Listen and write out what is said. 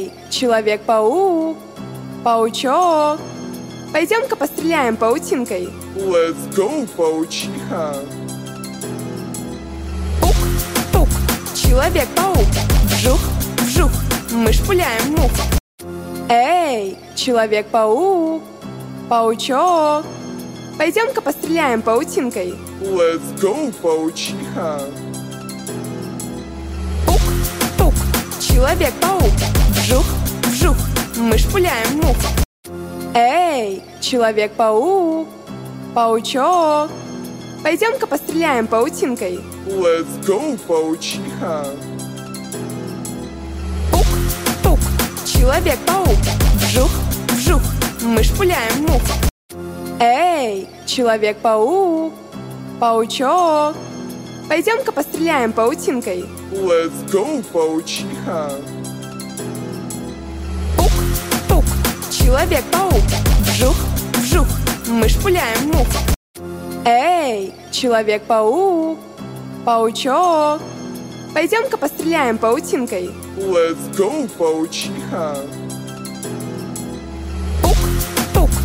Эй, Человек-паук, паучок, пойдем-ка постреляем паутинкой. Let's go, паучиха. Пук-пук, Человек-паук, вжух-вжух, мы шпуляем мух. Эй, Человек-паук, паучок, пойдем-ка постреляем паутинкой. Let's go, паучиха. Пук-пук, Человек-паук, вжух-вжух, мы шпуляем мух. Эй, Человек-паук, паучок, пойдем-ка постреляем паутинкой. Let's go, паучиха. Пук-пук, Человек-паук, вжух-вжух, мы шпуляем мух. Эй, Человек-паук, паучок, пойдем-ка постреляем паутинкой. Let's go, паучиха. Пук-пук, Человек-паук, вжух-вжух, мы шпуляем мух. Эй, Человек-паук, паучок, пойдем-ка постреляем паутинкой. Let's go, паучиха.